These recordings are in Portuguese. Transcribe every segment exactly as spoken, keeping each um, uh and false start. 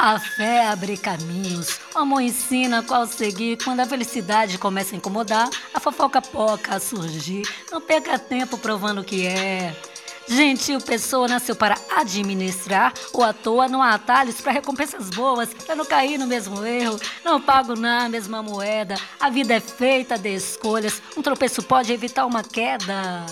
A fé abre caminhos, o amor ensina qual seguir. Quando a felicidade começa a incomodar, a fofoca poca a surgir. Não perca tempo provando o que é. Gentil pessoa nasceu para administrar, ou à toa não há atalhos para recompensas boas, para não cair no mesmo erro, não pago na mesma moeda. A vida é feita de escolhas, um tropeço pode evitar uma queda.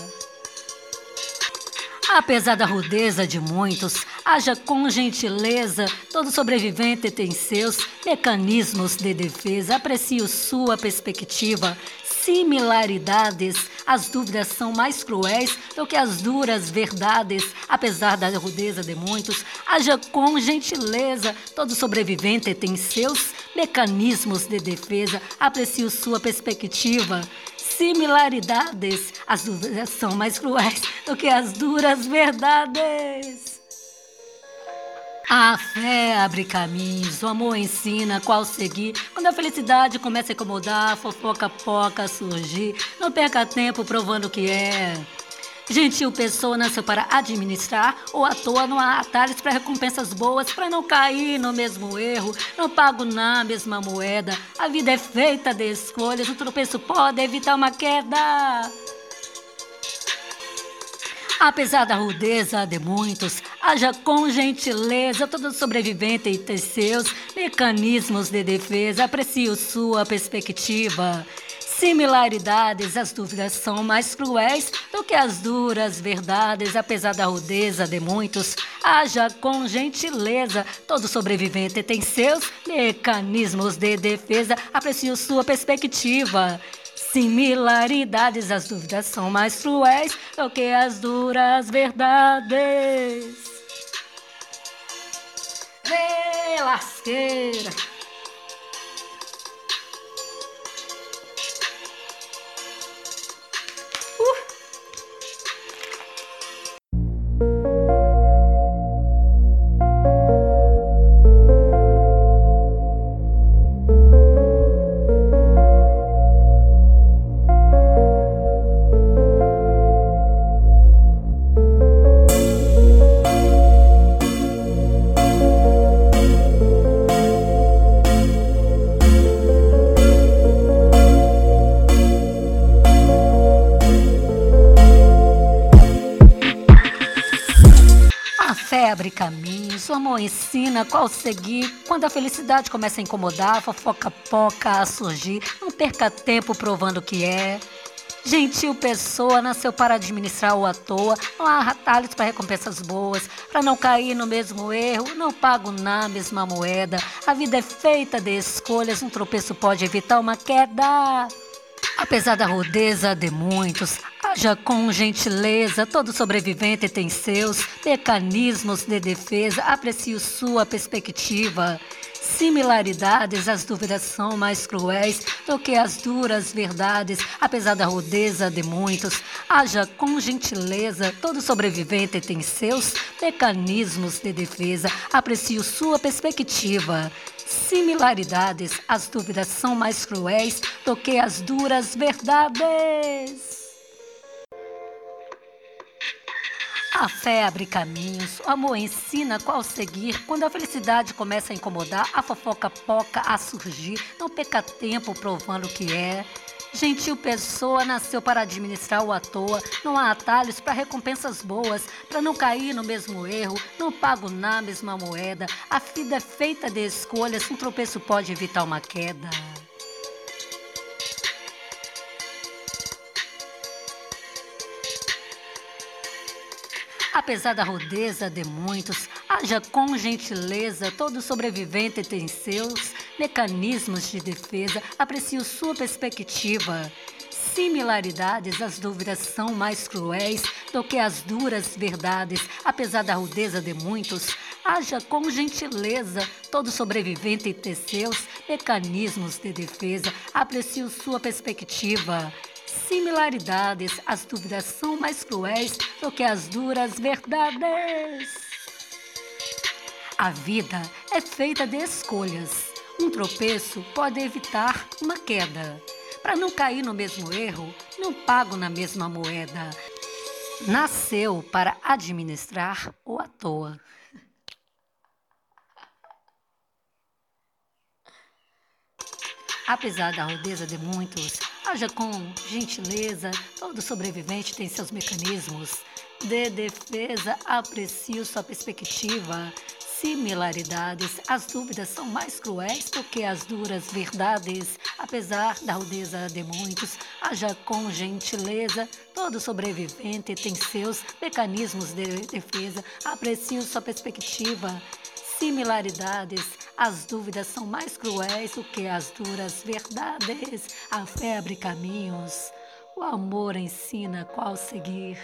Apesar da rudeza de muitos, haja com gentileza. Todo sobrevivente tem seus mecanismos de defesa. Aprecio sua perspectiva. Similaridades, as dúvidas são mais cruéis do que as duras verdades. Apesar da rudeza de muitos, haja com gentileza. Todo sobrevivente tem seus mecanismos de defesa. Aprecio sua perspectiva. Similaridades, as dúvidas são mais cruéis do que as duras verdades. A fé abre caminhos, o amor ensina qual seguir. Quando a felicidade começa a incomodar, a fofoca poca a surgir. Não perca tempo provando o que é. Gentil pessoa nasceu para administrar, ou à toa não há atalhos para recompensas boas, para não cair no mesmo erro, não pago na mesma moeda. A vida é feita de escolhas, um tropeço pode evitar uma queda. Apesar da rudeza de muitos, haja com gentileza. Todo sobrevivente tem seus mecanismos de defesa. Aprecio sua perspectiva. Similaridades, as dúvidas são mais cruéis do que as duras verdades. Apesar da rudeza de muitos, haja com gentileza. Todo sobrevivente tem seus mecanismos de defesa. Aprecio sua perspectiva. Similaridades, as dúvidas são mais cruéis do que as duras verdades. Ê, lasqueira! A fé abre caminhos, o amor ensina qual seguir. Quando a felicidade começa a incomodar, a fofoca poca a surgir. Não perca tempo provando o que é. Gentil pessoa nasceu para administrar ou à toa. Não há atalhos para recompensas boas, para não cair no mesmo erro, não pago na mesma moeda. A vida é feita de escolhas, um tropeço pode evitar uma queda. Apesar da rudeza de muitos, haja com gentileza. Todo sobrevivente tem seus mecanismos de defesa. Aprecio sua perspectiva. Similaridades, as dúvidas são mais cruéis do que as duras verdades. Apesar da rudeza de muitos, haja com gentileza. Todo sobrevivente tem seus mecanismos de defesa. Aprecio sua perspectiva. Similaridades, as dúvidas são mais cruéis do que as duras verdades. A fé abre caminhos, o amor ensina qual seguir. Quando a felicidade começa a incomodar, a fofoca poca a surgir. Não perca tempo provando o que é. Gentil pessoa nasceu para administrar ou à toa. Não há atalhos para recompensas boas, para não cair no mesmo erro, não pago na mesma moeda. A vida é feita de escolhas, um tropeço pode evitar uma queda. Apesar da rudeza de muitos, haja com gentileza. Todo sobrevivente tem seus mecanismos de defesa. Aprecio sua perspectiva. Similaridades, as dúvidas são mais cruéis do que as duras verdades. Apesar da rudeza de muitos, haja com gentileza. Todo sobrevivente tem seus mecanismos de defesa. Aprecio sua perspectiva. Similaridades, as dúvidas são mais cruéis do que as duras verdades. A vida é feita de escolhas. Um tropeço pode evitar uma queda. Para não cair no mesmo erro, não pago na mesma moeda. Nasceu para administrar ou à toa. Apesar da rudeza de muitos, haja com gentileza, todo sobrevivente tem seus mecanismos de defesa, aprecio sua perspectiva. Similaridades, as dúvidas são mais cruéis do que as duras verdades. Apesar da rudeza de muitos, haja com gentileza, todo sobrevivente tem seus mecanismos de defesa, aprecio sua perspectiva. Similaridades, as dúvidas são mais cruéis do que as duras verdades. A fé abre caminhos, o amor ensina qual seguir.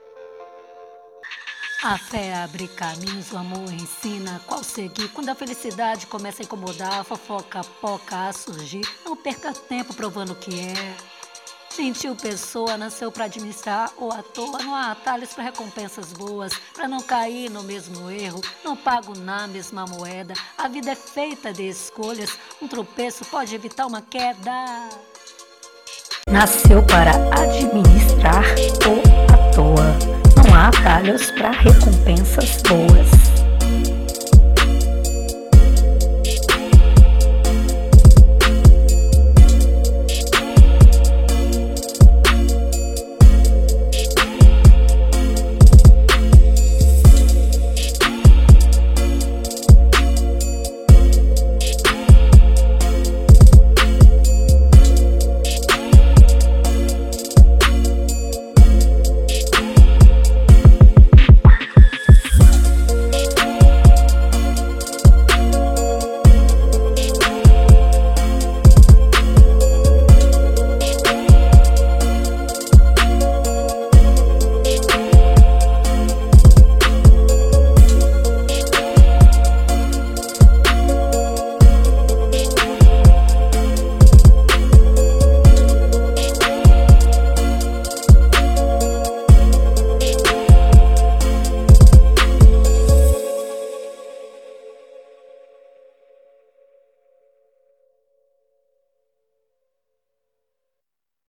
A fé abre caminhos, o amor ensina qual seguir. Quando a felicidade começa a incomodar, a fofoca poca a surgir. Não perca tempo provando o que é. Gentil pessoa nasceu para administrar ou à toa. Não há atalhos para recompensas boas, para não cair no mesmo erro. Não pago na mesma moeda. A vida é feita de escolhas. Um tropeço pode evitar uma queda. Nasceu para administrar ou à toa. Não há atalhos para recompensas boas.